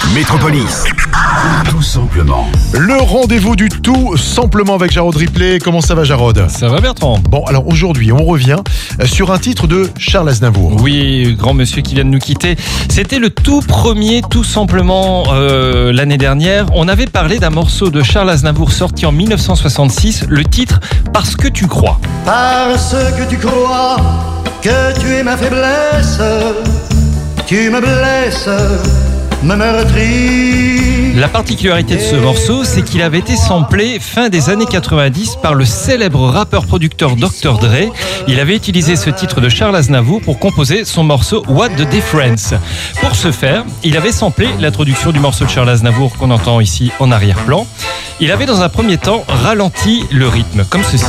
Métropolis. Tout simplement. Le rendez-vous du tout simplement avec Jarod Ripley. Comment ça va, Jarod ? Ça va, Bertrand ? Bon, alors aujourd'hui, on revient sur un titre de Charles Aznavour. Oui, grand monsieur qui vient de nous quitter. C'était le tout premier, tout simplement, l'année dernière. On avait parlé d'un morceau de Charles Aznavour sorti en 1966, le titre « Parce que tu crois ». Parce que tu crois que tu es ma faiblesse, tu me blesses, me meurtris. La particularité de ce morceau, c'est qu'il avait été samplé fin des années 90 par le célèbre rappeur-producteur Dr. Dre. Il avait utilisé ce titre de Charles Aznavour pour composer son morceau What the Difference. Pour ce faire, il avait samplé l'introduction du morceau de Charles Aznavour qu'on entend ici en arrière-plan. Il avait dans un premier temps ralenti le rythme, comme ceci.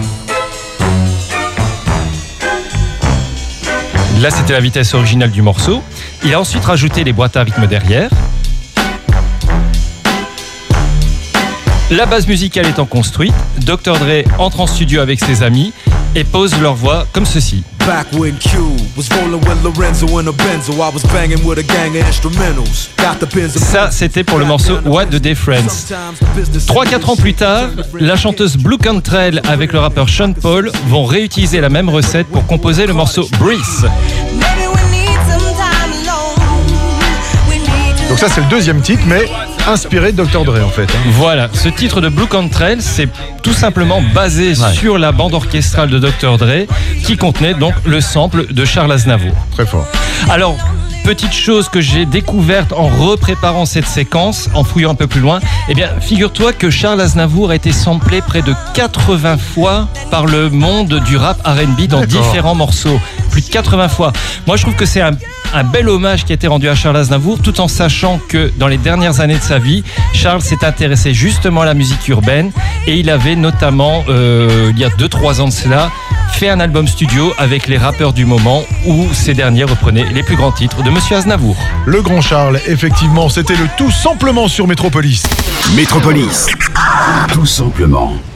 Là, c'était la vitesse originale du morceau. Il a ensuite rajouté les boîtes à rythme derrière. La base musicale étant construite, Dr. Dre entre en studio avec ses amis et pose leur voix comme ceci. Ça, c'était pour le morceau What the Difference. 3-4 ans plus tard, la chanteuse Blue Cantrell avec le rappeur Sean Paul vont réutiliser la même recette pour composer le morceau Breeze. Donc ça, c'est le deuxième titre, mais inspiré de Dr. Dre en fait. Voilà, ce titre de Blue Cantrell, c'est tout simplement basé sur la bande orchestrale de Dr. Dre qui contenait donc le sample de Charles Aznavour. Très fort. Alors, petite chose que j'ai découverte en repréparant cette séquence, en fouillant un peu plus loin, eh bien, figure-toi que Charles Aznavour a été samplé près de 80 fois par le monde du rap R&B dans différents morceaux. Plus de 80 fois. Moi, je trouve que c'est un bel hommage qui a été rendu à Charles Aznavour, tout en sachant que dans les dernières années de sa vie, Charles s'est intéressé justement à la musique urbaine et il avait notamment, il y a 2-3 ans de cela, fait un album studio avec les rappeurs du moment où ces derniers reprenaient les plus grands titres de Monsieur Aznavour. Le grand Charles, effectivement, c'était le tout simplement sur Métropolis. Métropolis. Tout simplement.